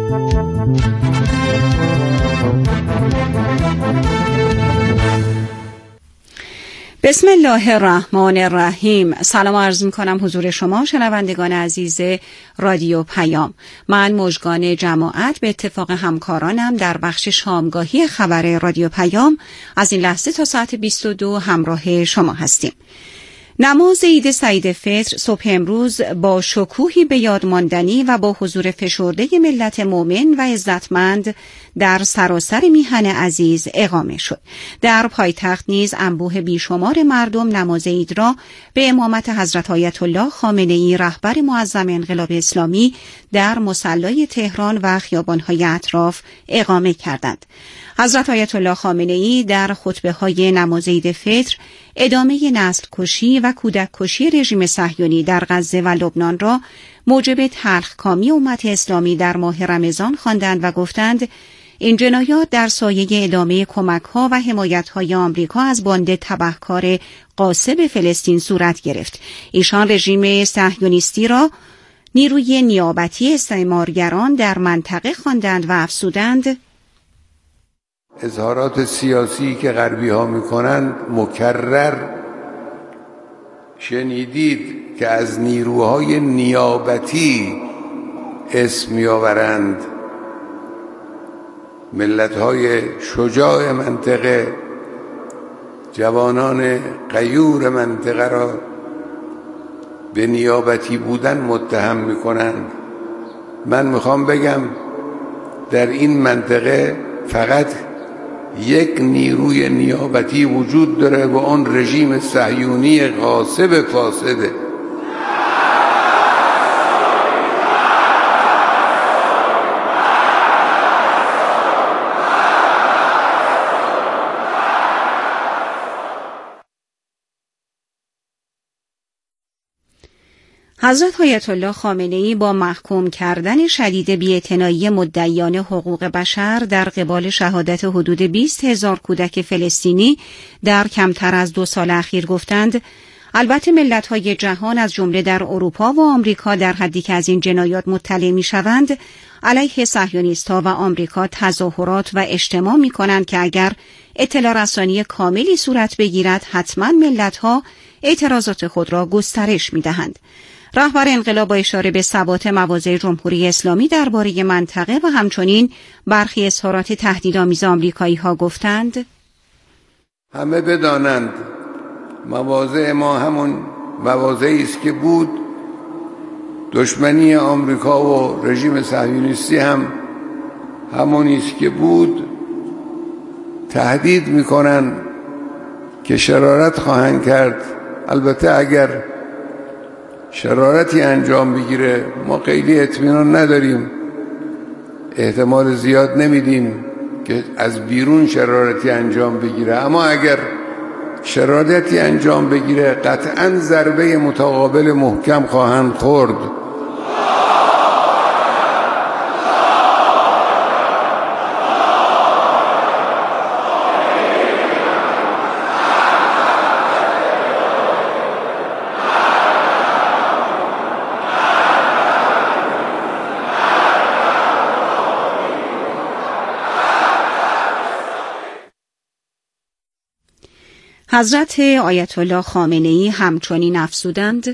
بسم الله الرحمن الرحیم. سلام عرض می‌کنم حضور شما شنوندگان عزیز رادیو پیام. من مژگان جماعت به اتفاق همکارانم در بخش شامگاهی خبر رادیو پیام از این لحظه تا ساعت 22 همراه شما هستیم. نماز عید سعید فطر صبح امروز با شکوهی به یاد ماندنی و با حضور فشرده ملت مؤمن و عزتمند در سراسر میهن عزیز اقامه شد. در پایتخت نیز انبوه بیشمار مردم نماز عید را به امامت حضرت آیت الله خامنه‌ای رهبر معظم انقلاب اسلامی در مصلی تهران و خیابان‌های اطراف اقامه کردند. حضرت آیت الله خامنه‌ای در خطبه‌های نماز عید فطر ادامه نسل کشی و کودک کشی رژیم صهیونی در غزه و لبنان را موجب تلخکامی امت اسلامی در ماه رمضان خواندند و گفتند این جنایات در سایه ادامه کمک‌ها و حمایت‌های آمریکا از باند تبهکار غاصب فلسطین صورت گرفت. ایشان رژیم صهیونیستی را نیروی نیابتی استعمارگران در منطقه خواندند و افزودند اظهارات سیاسی که غربی ها میکنند مکرر شنیدید که از نیروهای نیابتی اسم میآورند. ملت‌های شجاع منطقه، جوانان غیور منطقه را به نیابتی بودن متهم میکنند. من میخوام بگم در این منطقه فقط یک نیروی نیابتی وجود داره و اون رژیم صهیونی غاصب فاسده. حضرت آیت الله خامنه‌ای با محکوم کردن شدید بی‌اعتنایی مدعیان حقوق بشر در قبال شهادت حدود 20,000 کودک فلسطینی در کمتر از 2 سال اخیر گفتند البته ملت‌های جهان از جمله در اروپا و آمریکا در حدی که از این جنایات مطلع می‌شوند علیه صهیونیست‌ها و آمریکا تظاهرات و اجتماع می‌کنند که اگر اطلاع رسانی کاملی صورت بگیرد حتما ملت‌ها اعتراضات خود را گسترش می‌دهند. رهبر انقلاب با اشاره به ثبات مواضع جمهوری اسلامی درباره منطقه و همچنین برخی اظهارات تهدیدآمیز آمریکایی‌ها گفتند همه بدانند مواضع ما همون مواضعی است که بود. دشمنی آمریکا و رژیم صهیونیستی هم همونی است که بود. تهدید میکنن که شرارت خواهند کرد. البته اگر شرارتی انجام بگیره ما خیلی اطمینان نداریم، احتمال زیاد نمیدیم که از بیرون شرارتی انجام بگیره، اما اگر شرارتی انجام بگیره قطعاً ضربه متقابل محکم خواهند خورد. حضرت آیت الله خامنه‌ای همچنین افزودند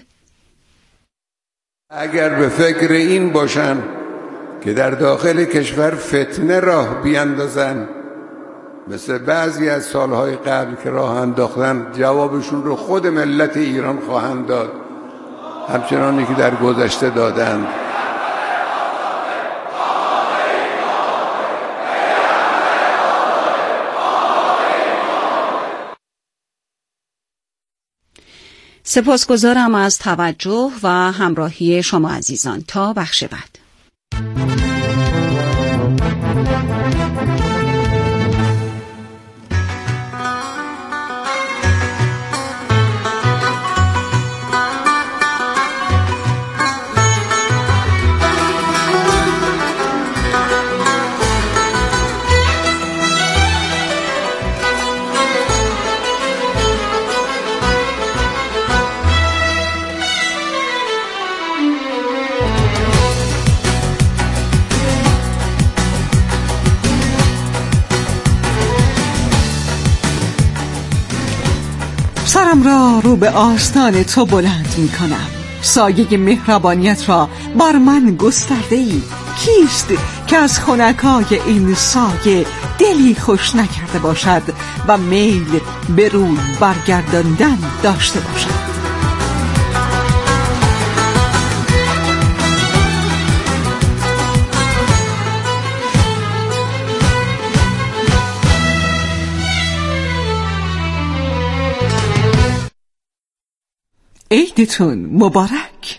اگر به فکر این باشن که در داخل کشور فتنه راه بیندازن مثل بعضی از سالهای قبل که راه انداختن، جوابشون رو خود ملت ایران خواهند داد، همچنانی که در گذشته دادند. سپاسگزارم از توجه و همراهی شما عزیزان. تا بخش بعد. سرم را رو به آستان تو بلند می کنم، سایه مهربانیت را بر من گسترده ای. کیست که از خنکای این سایه دلی خوش نکرده باشد و میل به روی برگرداندن داشته باشد؟ عیدتون مبارک.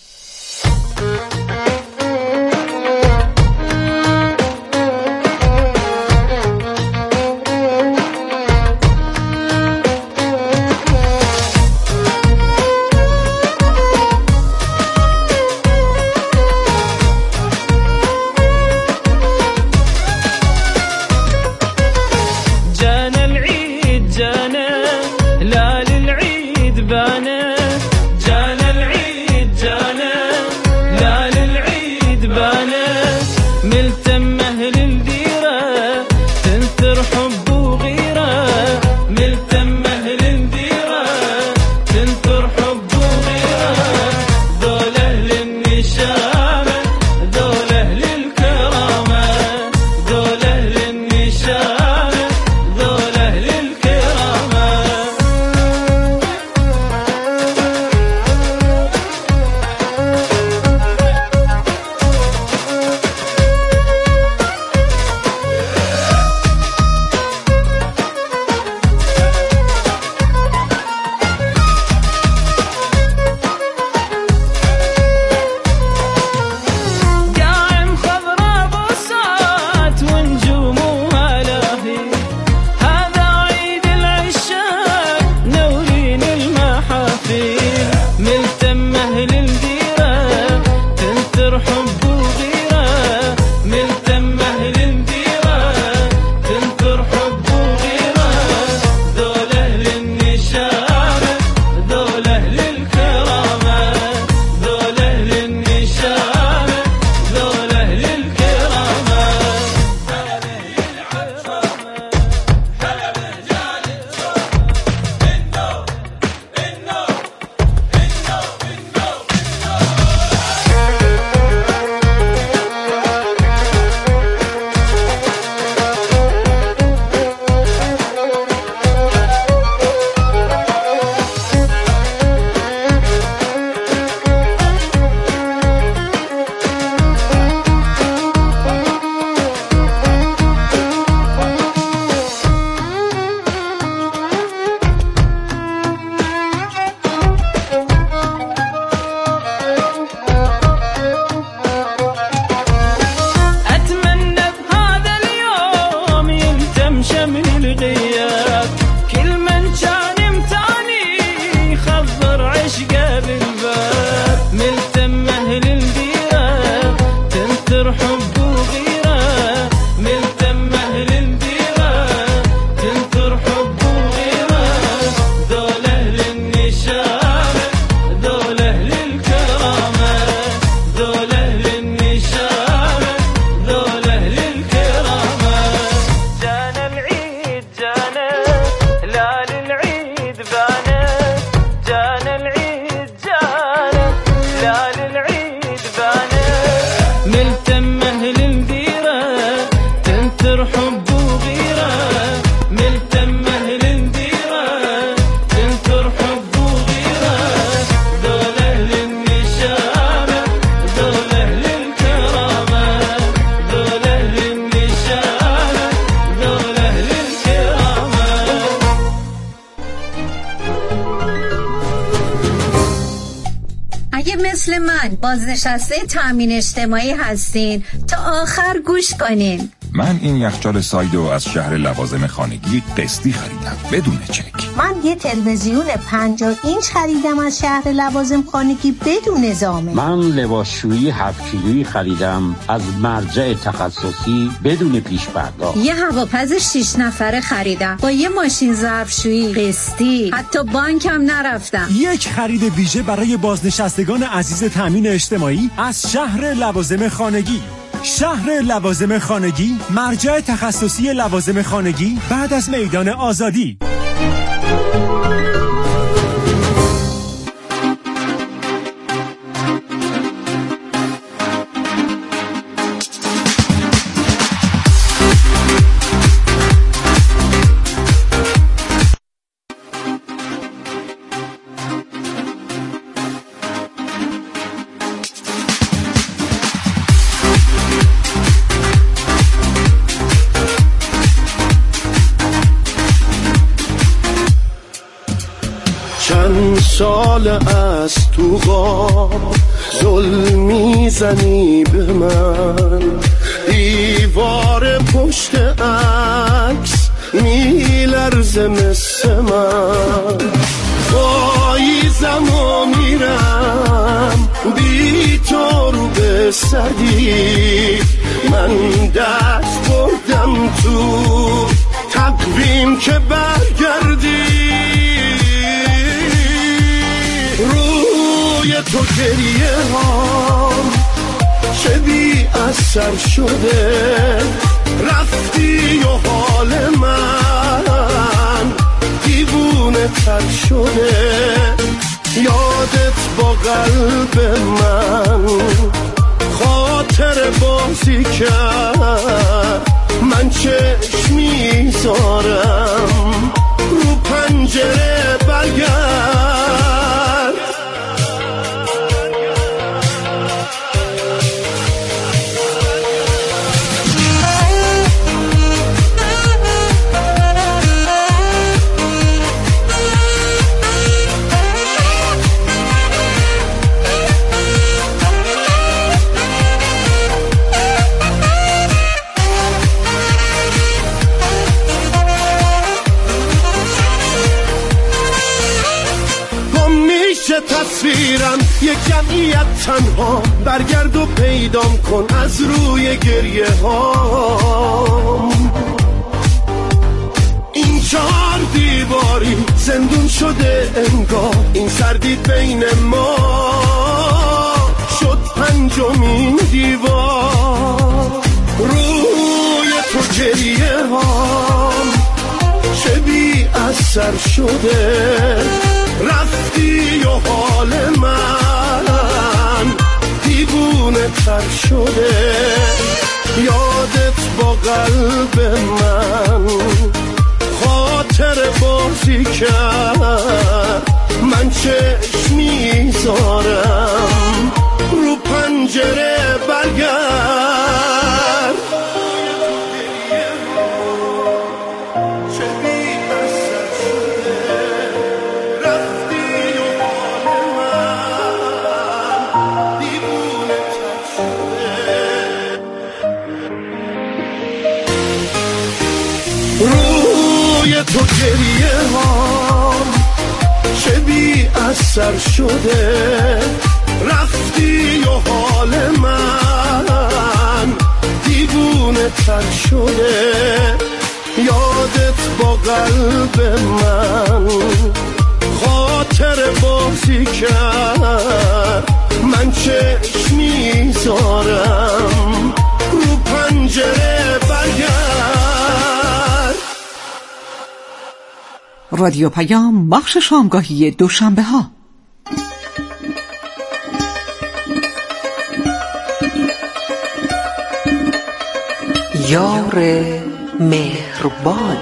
مثل من بازنشسته تامین اجتماعی هستین تا آخر گوش کنین. من این یخچال سایدو از شهر لوازم خانگی قسطی خریدم بدون چک. من یه تلویزیون 50 اینچ خریدم از شهر لوازم خانگی بدون نظامه. من لباسشویی 7 کیلویی خریدم از مرجع تخصصی بدون پیش پرداخت. یه هواپز 6 نفره خریدم با یه ماشین ظرفشویی قسطی، حتی بانکم نرفتم. یک خرید ویژه برای بازنشستگان عزیز تامین اجتماعی از شهر لوازم خانگی. شهر لوازم خانگی، مرجع تخصصی لوازم خانگی بعد از میدان آزادی. سال از تو غاب ظلم میزنی به من، دیوار پشت عکس میلرزه مثل من، پاییزم و میرم بی تو رو به سدی، من دست بردم تو تقویم که برگردی، روی تو گریه هام چه بی اثر شده، رفتی و حال من دیوونه تر شده، یادت با قلب من خاطر بازی کرد، من چشم میذارم رو پنجره برگرد. تصویرم یک جمعیت تنها، برگرد و پیدام کن از روی گریه ها، این چهار دیواری زندون شده انگار، این سردید بین ما شد پنجمین دیوار، روی تو گریه ها چه بی اثر شده، رفتی و حال من دیوونه تر شده، یادت با قلب من خاطر بازی کرد، من چشم میذارم رو پنجره برگرد. تو گریه ها چه بی اثر شده، رفتی و حال من دیوونه تر شده، یادت با قلب من خاطر بازی کرد، من چشم میذارم رو پنجره برگرد. رادیو پیام بخش شامگاهی دوشنبه ها. یار مهربان.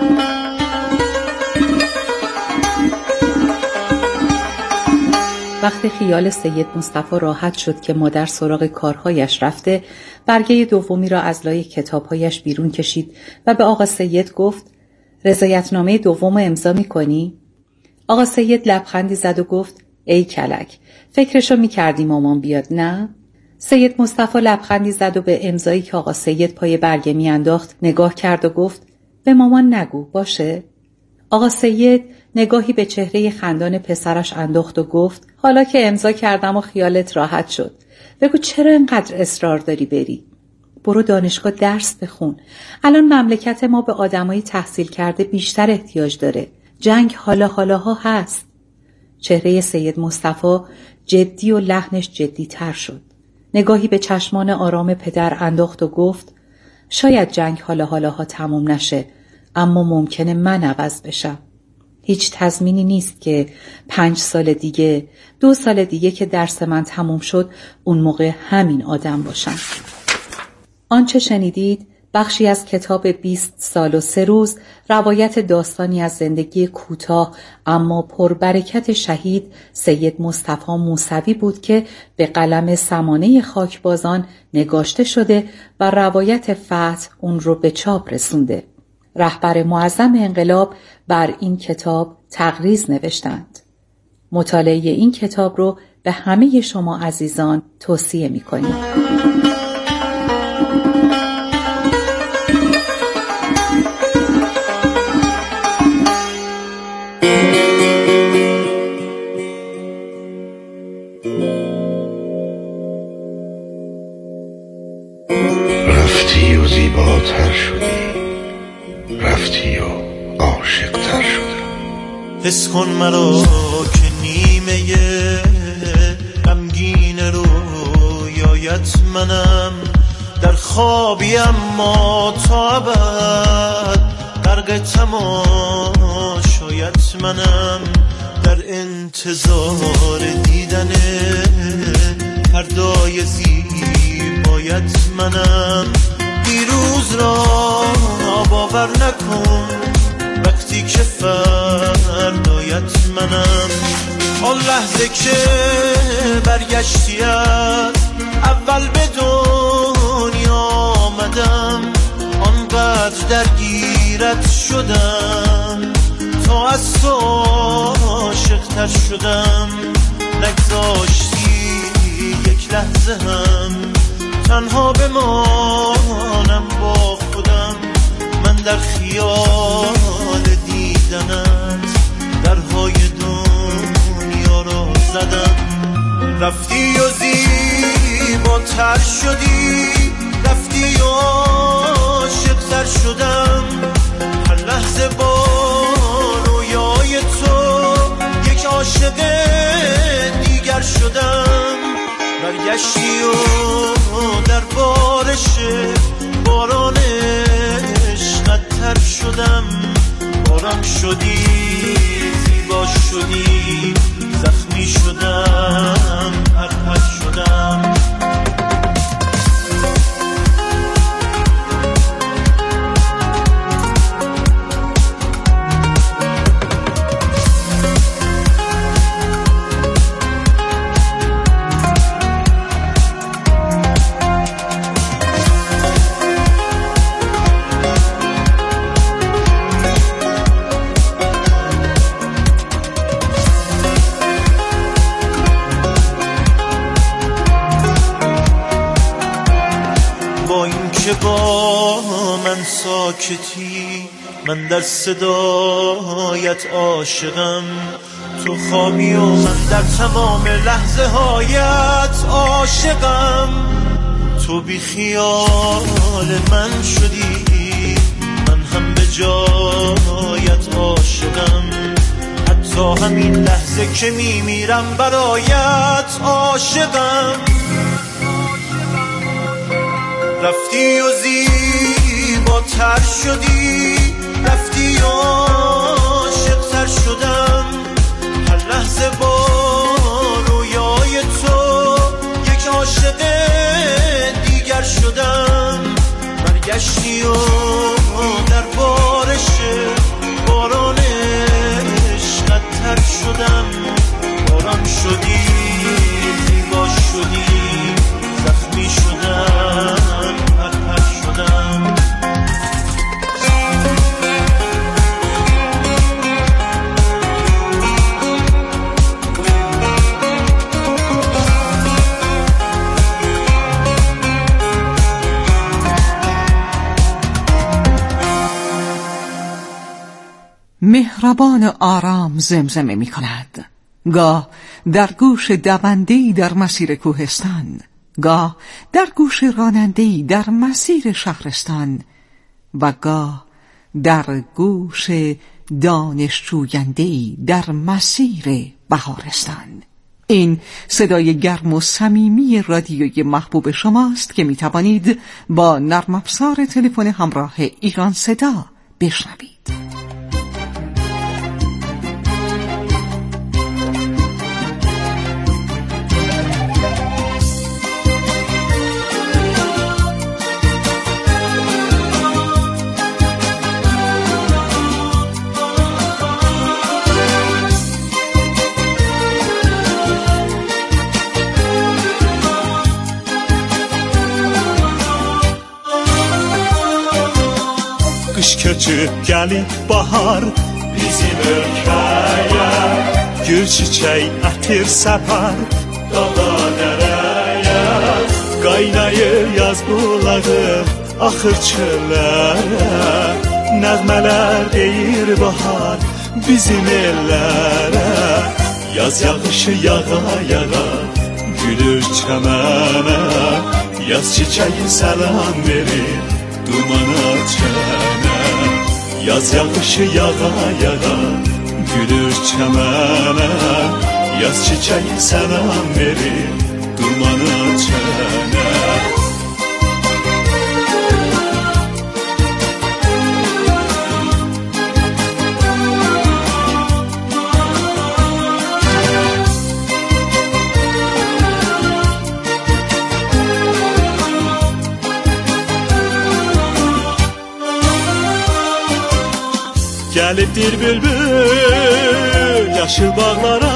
وقتی خیال سید مصطفی راحت شد که مادر سراغ کارهایش رفته، برگه دومی را از لای کتابهایش بیرون کشید و به آقا سید گفت: رضایتنامه دوم امضا می‌کنی؟ آقا سید لبخندی زد و گفت: ای کلک، فکرشو می‌کردی مامان بیاد نه؟ سید مصطفی لبخندی زد و به امضایی که آقا سید پای برگه میانداخت نگاه کرد و گفت: به مامان نگو باشه؟ آقا سید نگاهی به چهره خندان پسرش انداخت و گفت: حالا که امضا کردم و خیالت راحت شد، بگو چرا اینقدر اصرار داری بری؟ برو دانشگاه درس بخون. الان مملکت ما به آدمای تحصیل کرده بیشتر احتیاج داره. جنگ حالاها هست. چهره سید مصطفی جدی و لحنش جدی تر شد. نگاهی به چشمان آرام پدر انداخت و گفت: شاید جنگ حالاها تموم نشه، اما ممکنه من عوض بشم. هیچ تضمینی نیست که 5 سال دیگه، 2 سال دیگه که درس من تموم شد، اون موقع همین آدم باشم. آنچه شنیدید بخشی از کتاب 20 سال و 3 روز، روایت داستانی از زندگی کوتاه اما پربرکت شهید سید مصطفی موسوی بود که به قلم سمانه خاکبازان نگاشته شده و روایت فتح اون رو به چاپ رسونده. رهبر معظم انقلاب بر این کتاب تقریض نوشتند. مطالعه این کتاب رو به همه شما عزیزان توصیه می‌کنیم. رفتی و زیباتر شدی، رفتی و عاشق‌تر شدم. حس کن مرا که نیمه غمگین رویایت منم، در خوابی اما تا ابد غرق تماشایت منم، در انتظار دیدن فردای زیبایت منم. دیروز را باور نکن وقتی که فردایت منم. آن لحظه که برگشتی از اول به دنیا آمدم، آنقدر درگیرت شدم تا از تو عاشق‌تر شدم. نگذاشتی یک لحظه هم تنها بمانم با خودم، من در خیال دیدنت درهای دنیا را زدم. رفتی و زیباتر شدی، رفتی و عاشق‌تر شدم. هر لحظه با رویای تو یک عاشق دیگر شدم. برگشتی و در بارش باران عشقت تر شدم. باران شدی، زیبا شدی، زخمی شدم، پرپر شدم. با من ساکتی، من در صدایت عاشقم. تو خوابی و من در تمام لحظه هایت عاشقم. تو بی خیال من شدی، من هم به جایت عاشقم. حتی همین لحظه که میمیرم برایت عاشقم. رفتی و زیباتر شدی، رفتی و عاشق‌تر شدم. هر لحظه با رویای تو یک عاشق دیگر شدم. برگشتی و در بارش باران عشقت تر شدم. باران شدی، زیبا شدی، زخمی شدم، پرپر شدم. مهربان آرام زمزمه می کند. گاه در گوش دونده‌ای در مسیر کوهستان، گاه در گوش راننده‌ای در مسیر شهرستان و گاه در گوش دانشجوینده‌ای در مسیر بهارستان. این صدای گرم و صمیمی رادیوی محبوب شماست که می توانید با نرم افزار تلفن همراه ایران صدا بشنوید. Kış köçüp gelip bahar bizim ülkeye, gül çiçeği atir separ dağda dereye qaynayır yaz bulağı axır çöllərə nəğmələr deyir bahar bizim ellərə yaz yağışı yağa yağa gülür çəmənə yaz çiçeği selam verir dumana çənə yaz yağışı yağa yağa gülür çəmənə yaz çiçeği selam verir dumana çənə Gəlibdir bülbül yaşıl bağlara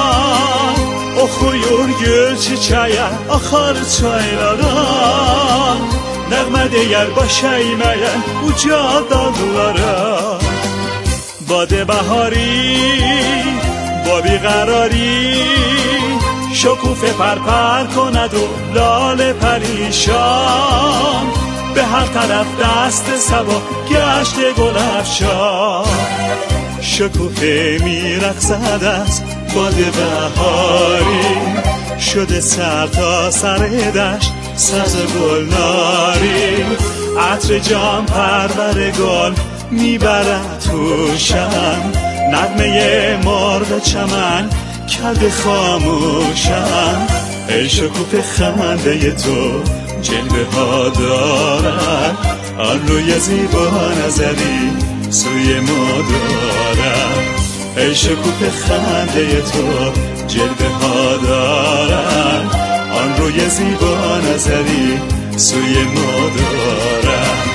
oxuyur gül çiçəyə axar çaylara nəğmə deyər baş əyməyən uca dağlara bade bahari با بیقراری شکوفه پرپر کند و لاله پریشان به هر طرف دست صبا گشت گل افشان شکوفه میرقصد از باد بهاری شده سر تا سر دشت سبز گلناری عطر جان پرور گل میبرد توشم نغمه مرغ چمن کرده خاموشم ای شکوفه خنده تو جلوه ها دارد آن روی زیبا نظری سوی ما دارد ای شکوفه خنده تو جلوه ها دارد آن روی زیبا نظری سوی ما دارد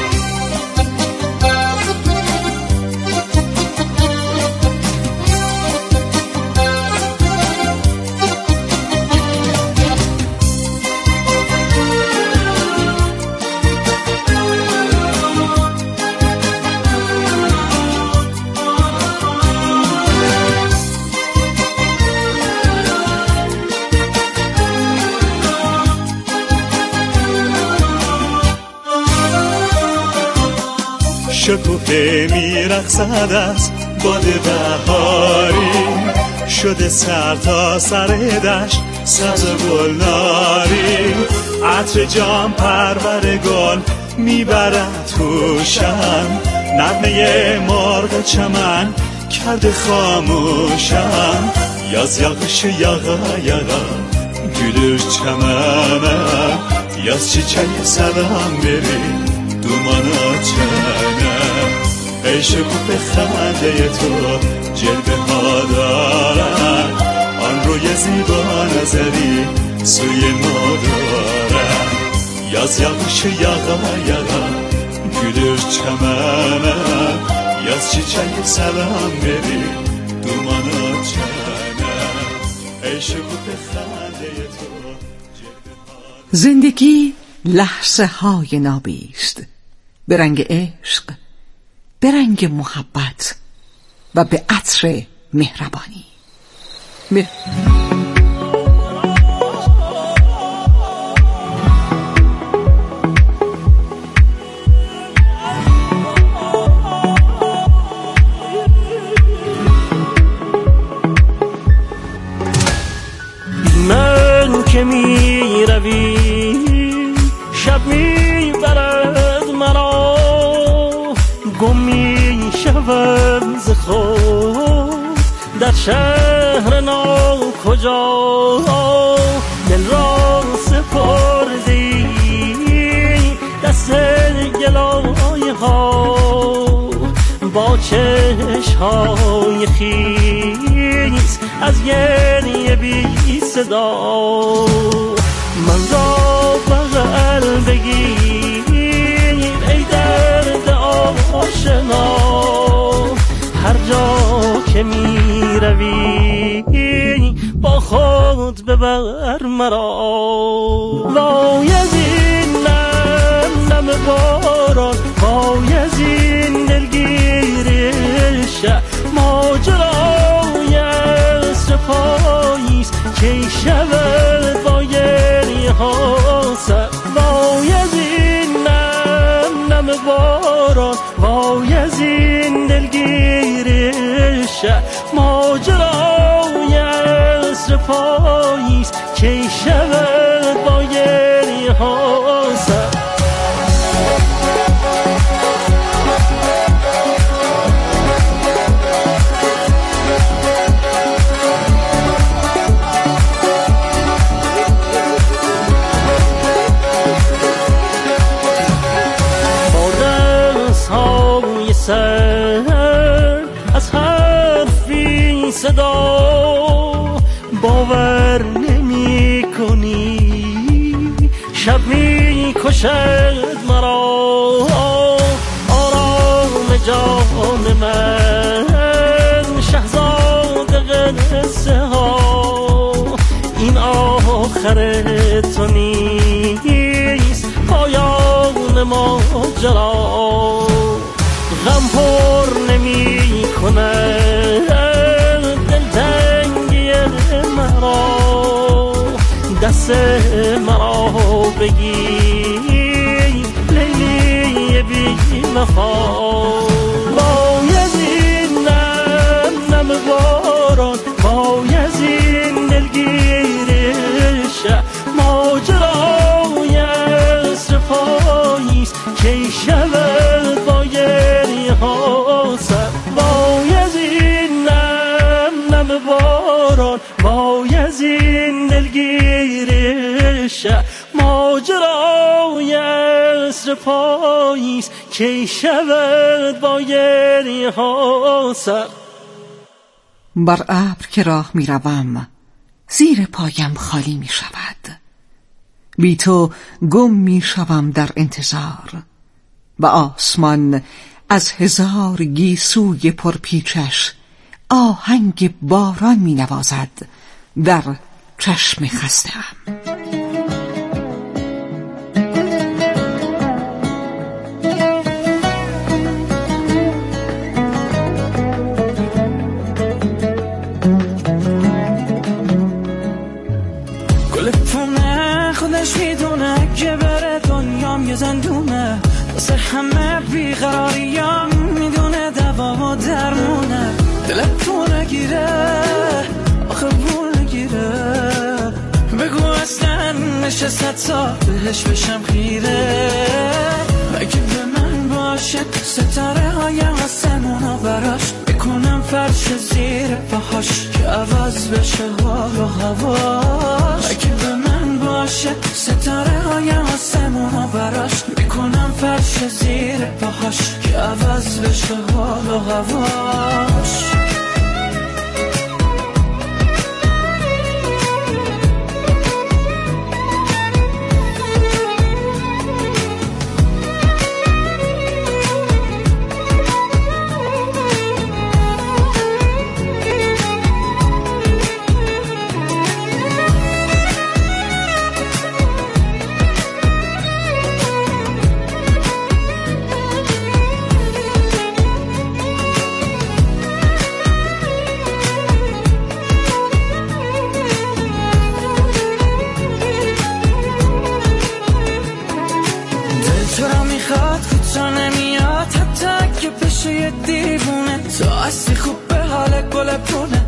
شکوفه میرقصد از باد بهاری شده سر تا سر دشت سبز گلناری عطر جان پرور گل میبرد توشم نغمه مرغ چمن کرده خاموشم یاز یağışı yağa yağa gülür çəmənə yaz çiçeği selam verir dumana çənə ای شکوفه خنده تو جلوه ها دارد آن روی زیبا نظری سوی ما دارد یاز yağışı yağa yağa gülür çəmənə yaz çiçeği selam verir dumana çənə ای شکوفه خنده تو زندگی لحظه های نابیست به رنگ عشق به رنگ محبت و به عطر مهربانی من که می روی شب می برد مرا گم می شوم ز خود در شهر ناکجا دل را سپردی دست گلای ها با چشم‌های خیس از گریه بی صدا من را بغل بگیر ای درد آشنا هر جا که می روی با خود ببر مرا وای از این نم باران وای از این دلگیری ماجرای باران وای از این دلگیرش ماجرای عصر پاییز کی شود با گریه ها سر از حرفی صدا باور نمی کنی شب می کشد مرا آرام جان من شهزاد قصه ها این آخر تو نیست پایان ماجرا غم پر نمی کند دلتنگی مرا دست مرا بگیر لیلی بی وفا باید این نم باران باید این دلگیرش ماجرای عصر پاییز کی شود با گریه ها سر باید این نم باران باید این دلگیرش ماجرای عصر پاییز کی شود با گریه ها سر بر ابر که راه می روم زیر پایم خالی می شود بی تو گم می شوم در انتظار و آسمان از هزار گیسوی پرپیچش آهنگ باران می نوازد در چشم خسته‌ام. گل پونه خودش میدونه که بره دنیام یه زندونه واسه همه بیقراریام میدونه دوا و درمونه دلت پونه گیره آخه پونه گیره بگو اصلا نشست تا بهش بشم خیره اگه به من باشه ستاره های آسمونا براش میکنم فرش زیر پاهاش که عوض بشه حال و هواش اگه به من باشه ستاره های آسمونا براش میکنم فرش زیر پاهاش که عوض بشه حال و هواش دیوونه تو اصلی خوب به حال گل پونه